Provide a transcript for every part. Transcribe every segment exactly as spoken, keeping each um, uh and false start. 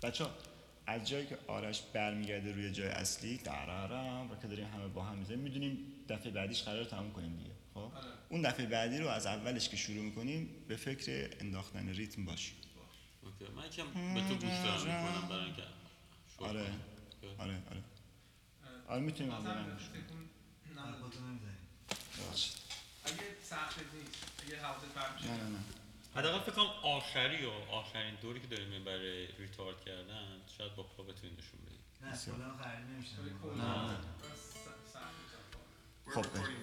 بچه‌ها از جایی که آرش برمیگرده روی جای اصلی درارم و که داریم همه با هم میزنیم میدونیم دفعه بعدیش قراره تموم کنیم دیگه. خب اون دفعه بعدی رو از اولش که شروع میکنیم به فکر انداختن ریتم باشیم. اوکی من یکم به تو گوش دارم میکنم برای اینکه آره آره آره آره میتونیم هم بریم نه خودتون نمیزنیم باشه اگه سخت نیست اگه حواست فرق میشه نه نه نه حداقل فکر کنم آخری و آخرین دوری که داریم برای ریتارد کردن شاید با پا بتونیم نشون بدیم. نه کلا خرید نمیشه نه خب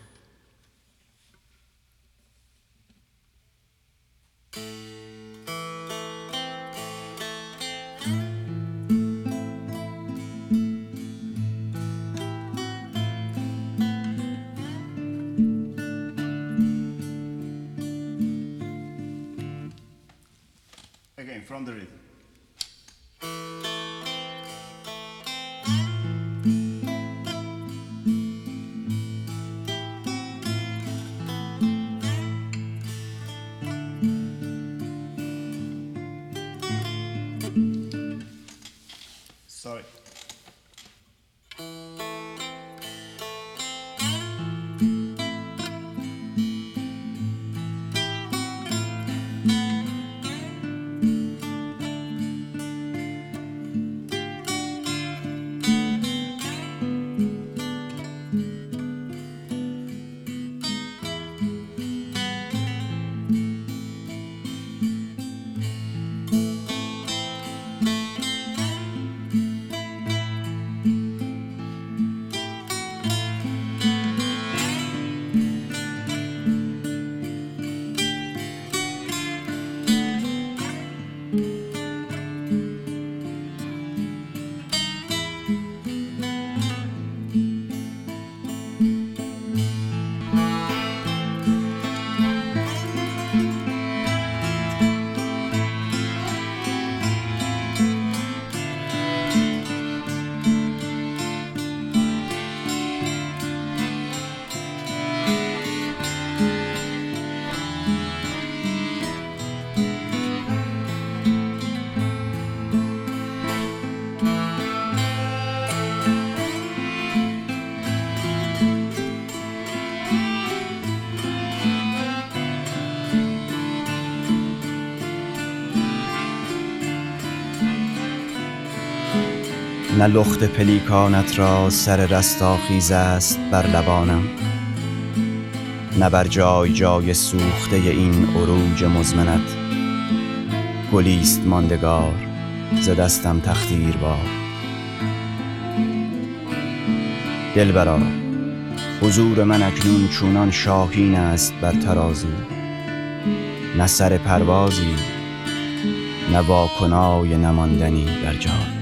again from the rhythm. Sorry. نه لخت پلیکانت را سر رستاخیز است بر لبانم، نه بر جای جای سوخته این عروج مزمنت. گلیست ماندگار ز دستم تخدیروار. دلبرا حضور من اکنون چونان شاهین است بر ترازو، نه سر پروازی نه واکنای نماندنی بر جای.